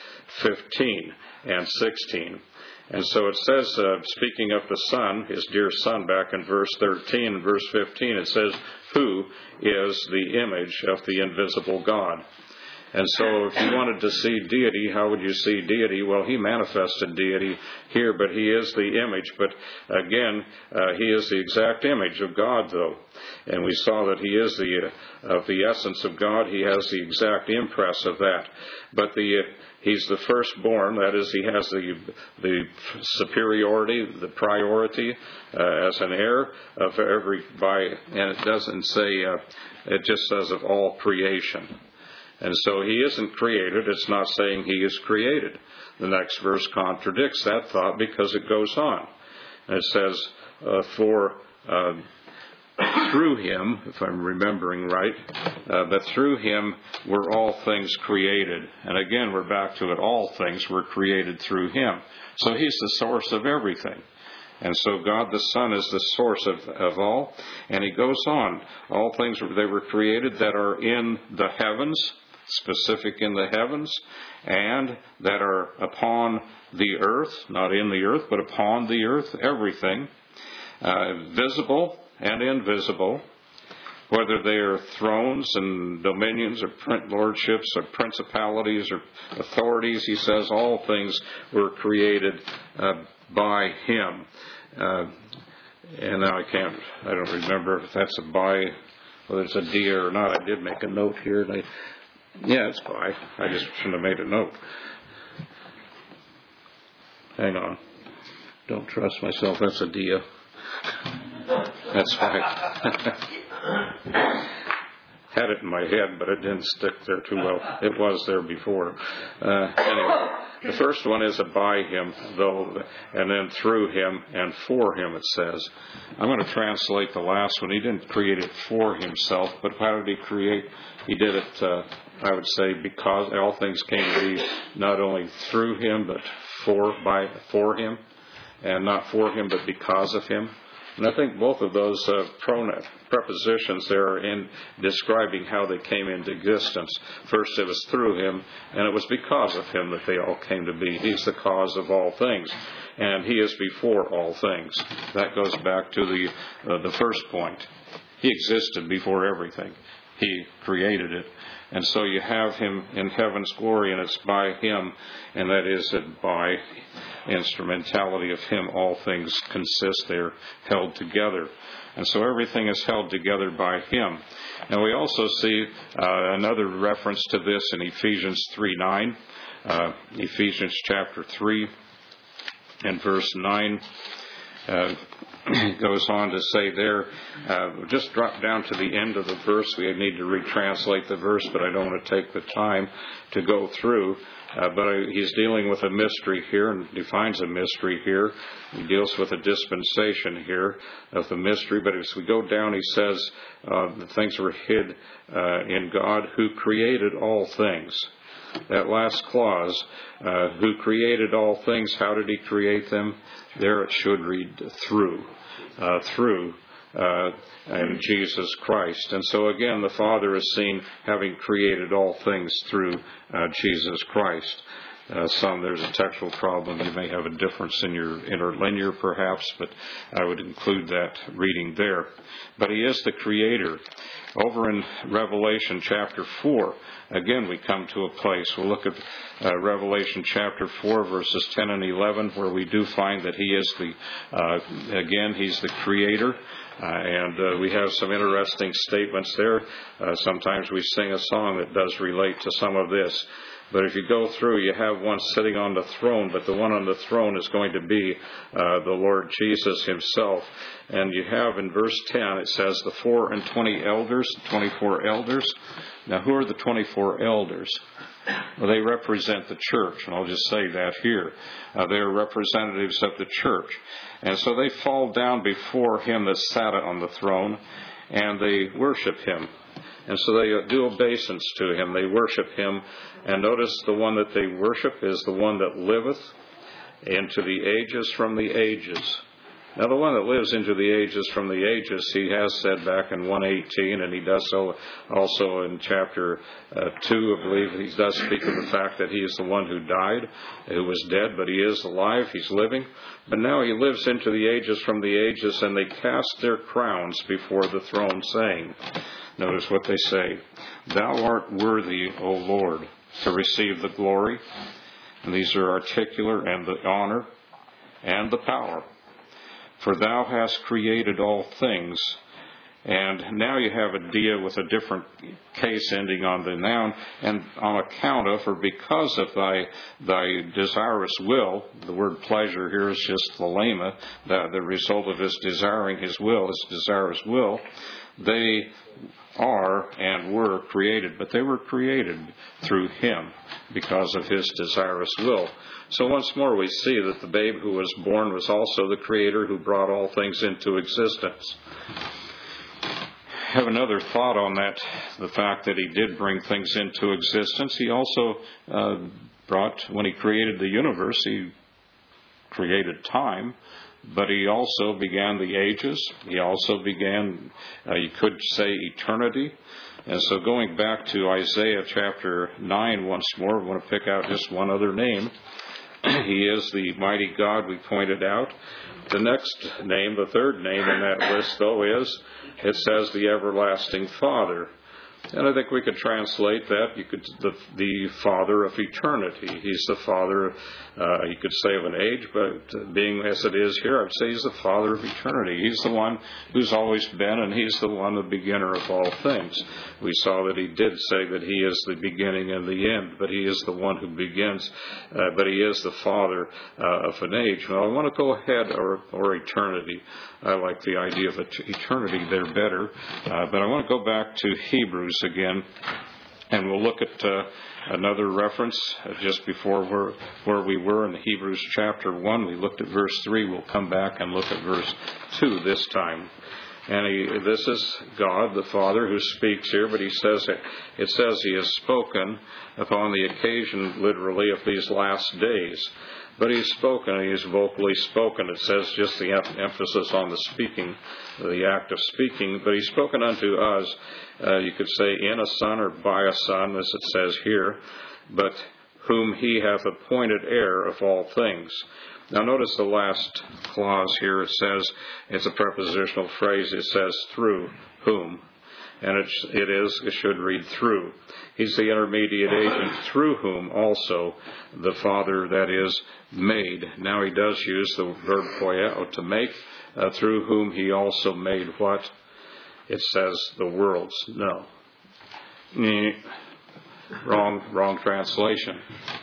15 and 16. And so it says, speaking of the Son, His dear Son, back in verse 13 and verse 15, it says, who is the image of the invisible God. And so if you wanted to see deity, how would you see deity? Well, He manifested deity here, but He is the image. But again, He is the exact image of God, though. And we saw that He is of the essence of God. He has the exact impress of that. But He's the firstborn, that is, He has the superiority, the priority as an heir of and it doesn't say, it just says of all creation. And so he isn't created. It's not saying he is created. The next verse contradicts that thought because it goes on. And it says, through him, if I'm remembering right, but through him were all things created. And again, we're back to it. All things were created through him. So he's the source of everything. And so God the Son is the source of all. And he goes on. All things, they were created that are in the heavens, specific in the heavens, and that are upon the earth, not in the earth, but upon the earth, everything, visible and invisible, whether they are thrones and dominions or lordships or principalities or authorities. He says all things were created by him. And now I don't remember if that's whether it's a D or not. I did make a note here. Yeah, it's by. I just shouldn't have made a note. Hang on. Don't trust myself. That's a dia. That's right. Had it in my head, but it didn't stick there too well. It was there before. Anyway, the first one is a by him, though, and then through him and for him, it says. I'm going to translate the last one. He didn't create it for himself, but how did he create? He did it, I would say, because all things came to be not only through him, but for him, and not for him, but because of him. And I think both of those prepositions there are in describing how they came into existence. First, it was through him, and it was because of him that they all came to be. He's the cause of all things, and he is before all things. That goes back to the first point. He existed before everything. He created it. And so you have him in heaven's glory, and it's by him, and that is that by instrumentality of him all things consist. They're held together. And so everything is held together by him. And we also see another reference to this in Ephesians 3:9. Ephesians chapter 3 and verse 9. Goes on to say there, just drop down to the end of the verse. We need to retranslate the verse, but I don't want to take the time to go through. But he's dealing with a mystery here and defines a mystery here. He deals with a dispensation here of the mystery. But as we go down, he says that things were hid in God who created all things. That last clause, who created all things, how did he create them? There it should read through and Jesus Christ. And so again, the Father is seen having created all things through Jesus Christ. There's a textual problem. You may have a difference in your interlinear perhaps, but I would include that reading there. But he is the creator. Over in Revelation chapter 4, again we come to a place. We'll look at Revelation chapter 4 verses 10 and 11 where we do find that he is he's the creator. And we have some interesting statements there. Sometimes we sing a song that does relate to some of this. But if you go through, you have one sitting on the throne, but the one on the throne is going to be the Lord Jesus himself. And you have in verse 10, it says the 24 elders. Now, who are the 24 elders? Well, they represent the church, and I'll just say that here. They are representatives of the church. And so they fall down before him that sat on the throne, and they worship him. And so they do obeisance to him. They worship him. And notice the one that they worship is the one that liveth into the ages from the ages. Now, the one that lives into the ages from the ages, he has said back in 1:18, and he does so also in chapter 2, I believe. He does speak of the fact that he is the one who died, who was dead, but he is alive, he's living. But now he lives into the ages from the ages, and they cast their crowns before the throne, saying, notice what they say, Thou art worthy, O Lord, to receive the glory. And these are articular, and the honor, and the power. For thou hast created all things, And now you have a dia with a different case ending on the noun, and on account of, or because of thy desirous will. The word pleasure here is just thelema, the result of his desiring his will, his desirous will. They are and were created, but they were created through him because of his desirous will. So once more we see that the babe who was born was also the creator who brought all things into existence. I have another thought on that, the fact that he did bring things into existence. He also brought, when he created the universe, he created time, but he also began the ages. He also began, you could say, eternity. And so going back to Isaiah chapter 9 once more, I want to pick out just one other name. He is the mighty God we pointed out. The next name, the third name in that list, though, is, it says, the everlasting Father. And I think we could translate that. You could the Father of eternity. He's the Father, you could say, of an age, but being as it is here, I'd say He's the Father of eternity. He's the one who's always been, and He's the one, the beginner of all things. We saw that He did say that He is the beginning and the end, but He is the one who begins, but He is the Father of an age. Now, I want to go ahead, or eternity. I like the idea of eternity there better, but I want to go back to Hebrews again, and we'll look at another reference just before where we were in Hebrews chapter 1. We looked at verse 3. We'll come back and look at verse 2 this time. And this is God, the Father, who speaks here, but it says He has spoken upon the occasion, literally, of these last days. But He's spoken, He's vocally spoken. It says just the emphasis on the speaking, the act of speaking. But He's spoken unto us, you could say, in a Son or by a Son, as it says here, but whom He hath appointed heir of all things. Now notice the last clause here. It says, it's a prepositional phrase. It says through whom. And it should read through. He's the intermediate agent through whom also the Father, that is, made. Now he does use the verb poieo, to make, through whom He also made what? It says the worlds. No. Wrong translation.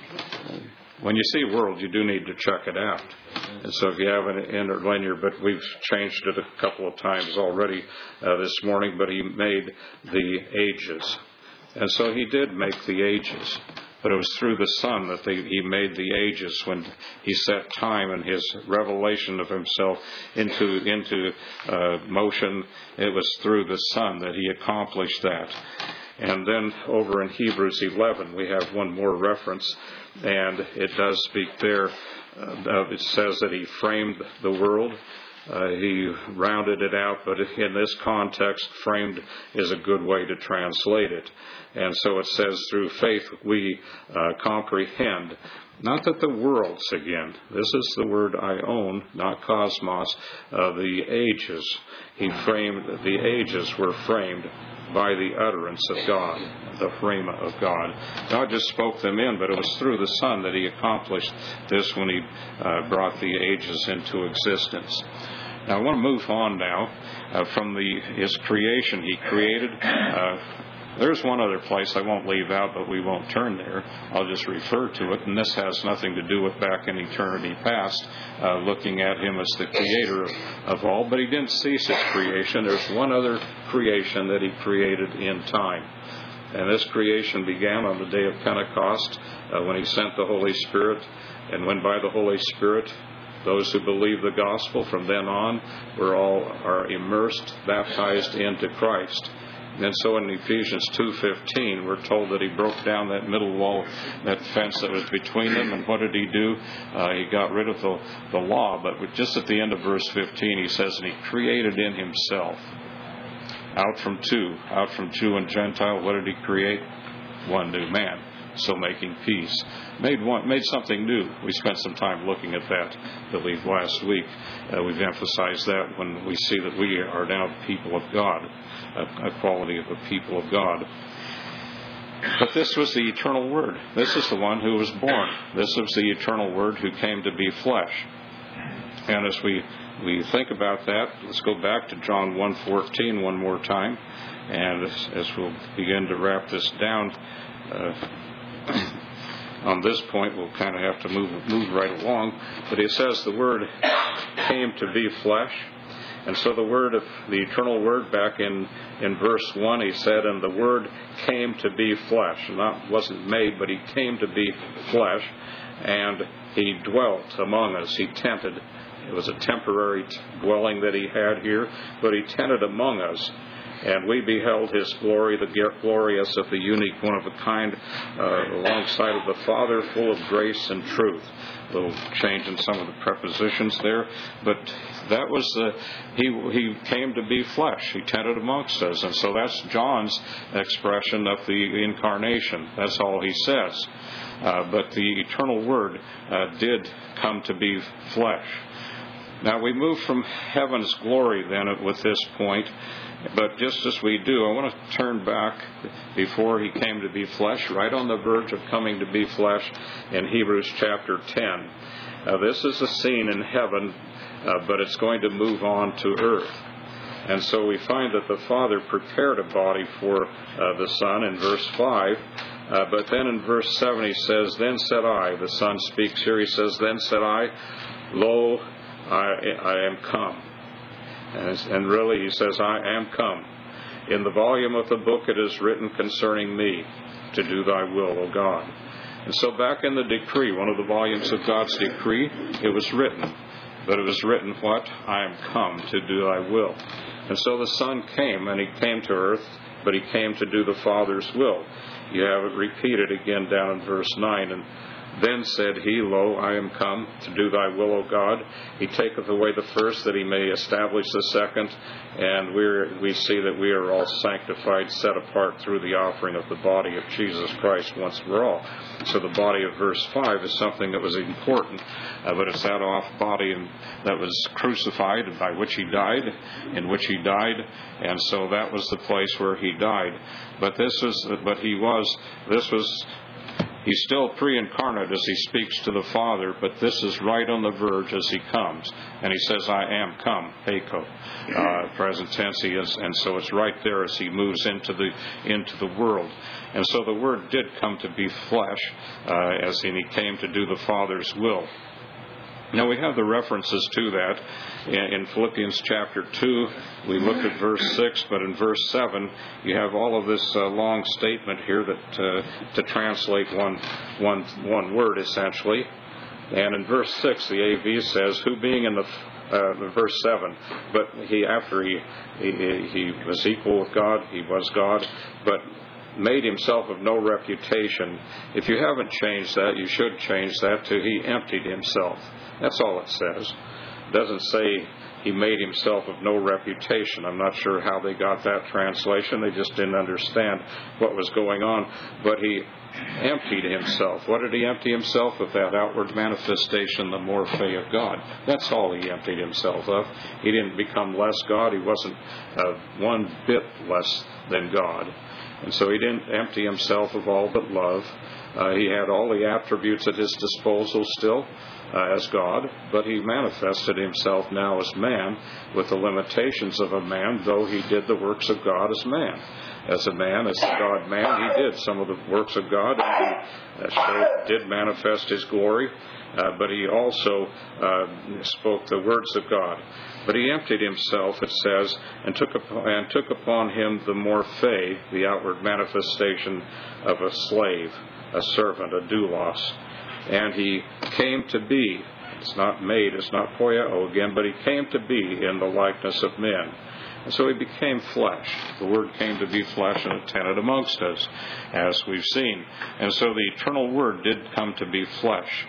When you see world, you do need to check it out. And so if you have an interlinear, but we've changed it a couple of times already this morning, but He made the ages. And so He did make the ages. But it was through the Son that He made the ages. When He set time and His revelation of Himself into motion, it was through the Son that He accomplished that. And then over in Hebrews 11, we have one more reference, and it does speak there. It says that He framed the world. He rounded it out, but in this context, framed is a good way to translate it. And so it says, through faith we comprehend. Not that the worlds, again, this is the word aion, not cosmos, the ages. The ages were framed by the utterance of God, the rhema of God. God just spoke them in, but it was through the Son that He accomplished this when He brought the ages into existence. Now I want to move on now from His creation. He created. There's one other place I won't leave out, but we won't turn there. I'll just refer to it, and this has nothing to do with back in eternity past, looking at Him as the creator of all. But He didn't cease His creation. There's one other creation that He created in time. And this creation began on the day of Pentecost when He sent the Holy Spirit. And when by the Holy Spirit, those who believe the gospel from then on are immersed, baptized into Christ. And so in Ephesians 2:15, we're told that He broke down that middle wall, that fence that was between them. And what did He do? He got rid of the law. But just at the end of verse 15, He says, and He created in Himself, out from Jew and Gentile, what did He create? One new man. So making peace. Made something new. We spent some time looking at that, I believe, last week. We've emphasized that when we see that we are now the people of God, a quality of the people of God. But this was the eternal Word. This is the one who was born. This was the eternal Word who came to be flesh. And as we we think about that, let's go back to John 1:14 one more time. And as we'll begin to wrap this down, on this point we'll kind of have to move right along. But it says the Word came to be flesh. And so the eternal Word, back in verse 1, he said, and the Word came to be flesh. Wasn't made, but he came to be flesh. And he dwelt among us. He tented. It was a temporary dwelling that he had here, but he tented among us. And we beheld his glory, the glorious of the unique, one of a kind, alongside of the Father, full of grace and truth. A little change in some of the prepositions there, but that was he came to be flesh. He tented amongst us, and so that's John's expression of the incarnation. That's all he says. But the eternal Word did come to be flesh. Now we move from heaven's glory then with this point. But just as we do, I want to turn back before he came to be flesh, right on the verge of coming to be flesh in Hebrews chapter 10. This is a scene in heaven, but it's going to move on to earth. And so we find that the Father prepared a body for the Son in verse 5. But then in verse 7 he says, then said I, the Son speaks here, he says, then said I, lo, I am come. And really, he says, I am come. In the volume of the book it is written concerning me, to do thy will, O God. And so back in the decree, one of the volumes of God's decree, it was written. But it was written what? I am come to do thy will. And so the Son came, and he came to earth, but he came to do the Father's will. You have it repeated again down in verse 9. And then said he, lo, I am come to do thy will, O God. He taketh away the first, that he may establish the second. And we see that we are all sanctified, set apart through the offering of the body of Jesus Christ once for all. So the body of verse 5 is something that was important, but it's that off body that was crucified, by which he died, in which he died, and so that was the place where he died. He's still pre-incarnate as he speaks to the Father, but this is right on the verge as he comes. And he says, I am come, Heiko, present tense he is, and so it's right there as he moves into the world. And so the Word did come to be flesh, as he came to do the Father's will. Now we have the references to that in Philippians chapter 2. We looked at verse 6, but in verse 7 you have all of this long statement here that to translate one word essentially. And in verse 6 the AV says, who being in the verse 7, but he was equal with God, he was God, but made himself of no reputation. If you haven't changed that, you should change that to he emptied himself. That's all it says. It doesn't say he made himself of no reputation. I'm not sure how they got that translation. They just didn't understand what was going on. But he emptied himself. What did he empty himself of? That outward manifestation, the morphe of God. That's all he emptied himself of. He didn't become less God. He wasn't one bit less than God. And so he didn't empty himself of all but love. He had all the attributes at his disposal still as God, but he manifested himself now as man with the limitations of a man, though he did the works of God as man. As a man, as a God-man, he did some of the works of God, and he did manifest his glory, but he also spoke the words of God. But he emptied himself, it says, and took upon him the morphe, the outward manifestation of a slave, a servant, a doulos. And he came to be, it's not made, it's not poieo again, but he came to be in the likeness of men. And so he became flesh. The Word came to be flesh and tented amongst us, as we've seen. And so the eternal Word did come to be flesh.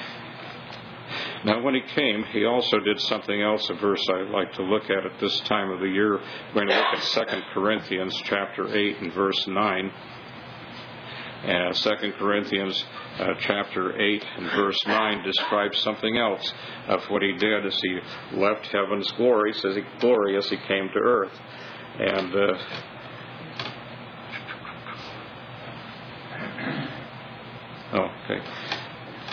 Now when he came, he also did something else, a verse I like to look at this time of the year. We're going to look at 2 Corinthians chapter 8 and verse 9. 2 Corinthians chapter 8 and verse 9 describes something else of what he did as he left heaven's glory, says glory as he came to earth. And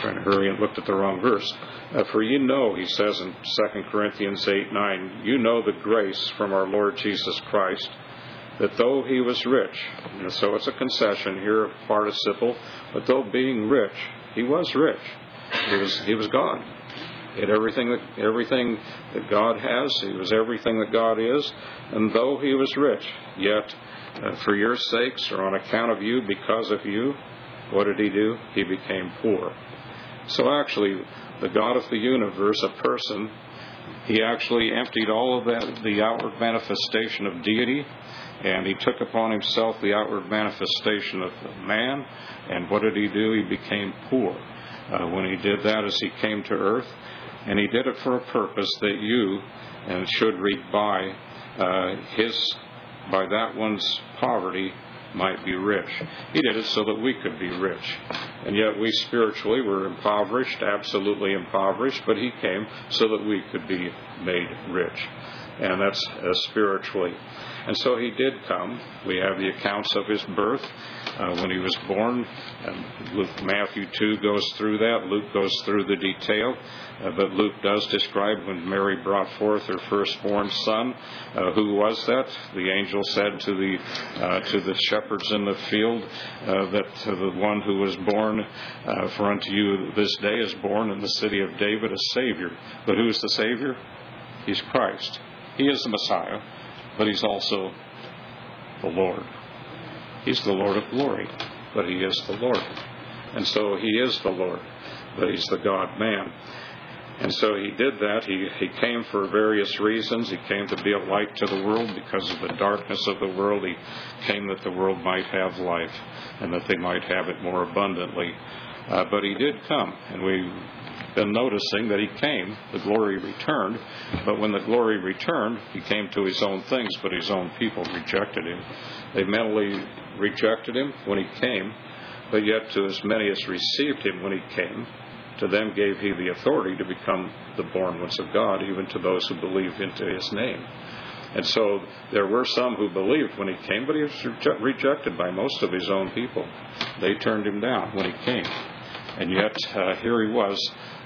trying to hurry and looked at the wrong verse. For you know, he says in 2 Corinthians 8:9, you know the grace from our Lord Jesus Christ, that though he was rich, and so it's a concession here, a participle, but though being rich, he was rich. He was God. He had everything that God has. He was everything that God is. And though he was rich, yet for your sakes, or on account of you, because of you, what did he do? He became poor. So actually, the God of the universe, a person, he actually emptied all of that, the outward manifestation of deity, and he took upon himself the outward manifestation of man. And what did he do? He became poor when he did that, as he came to earth. And he did it for a purpose, that you should reap by that one's poverty might be rich. He did it so that we could be rich. And yet we spiritually were impoverished, absolutely impoverished, but he came so that we could be made rich. And that's spiritually. And so he did come. We have the accounts of his birth when he was born. Matthew 2 goes through that. Luke goes through the detail. But Luke does describe when Mary brought forth her firstborn son. Who was that? The angel said to the shepherds in the field that the one who was born, for unto you this day is born in the city of David a Savior. But who is the Savior? He's Christ. He is the Messiah, but he's also the Lord. He's the Lord of glory, but he is the Lord. And so he is the Lord, but he's the God-man. And so he did that. He came for various reasons. He came to be a light to the world because of the darkness of the world. He came that the world might have life and that they might have it more abundantly. But he did come, and we've been noticing that he came, the glory returned, but when the glory returned, he came to his own things, but his own people rejected him. They mentally rejected him when he came, but yet to as many as received him when he came, to them gave he the authority to become the born ones of God, even to those who believe into his name. And so there were some who believed when he came, but he was rejected by most of his own people. They turned him down when he came. And yet here he was,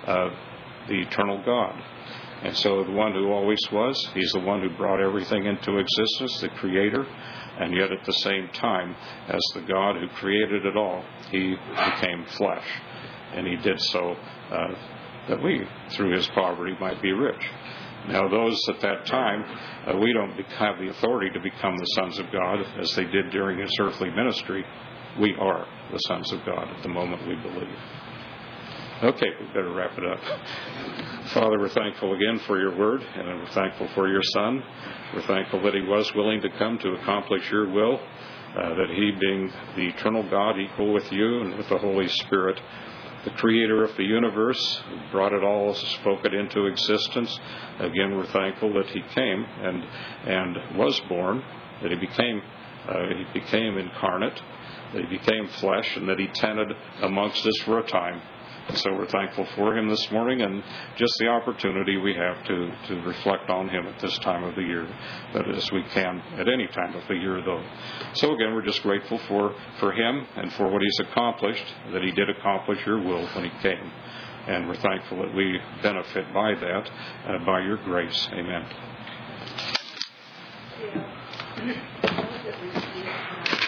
the eternal God. And so the one who always was, he's the one who brought everything into existence, the Creator. And yet at the same time, as the God who created it all, he became flesh. And he did so that we, through his poverty, might be rich. Now those at that time, we don't have the authority to become the sons of God as they did during his earthly ministry. We are the sons of God at the moment we believe. Okay, we better wrap it up. Father, we're thankful again for your word, and we're thankful for your Son. We're thankful that he was willing to come to accomplish your will, that he, being the eternal God, equal with you and with the Holy Spirit, the creator of the universe, brought it all, spoke it into existence. Again, we're thankful that he came and was born, that he became incarnate, that he became flesh, and that he tented amongst us for a time. And so we're thankful for him this morning, and just the opportunity we have to reflect on him at this time of the year, but as we can at any time of the year, though. So again, we're just grateful for him and for what he's accomplished, that he did accomplish your will when he came. And we're thankful that we benefit by that, by your grace. Amen. Yeah.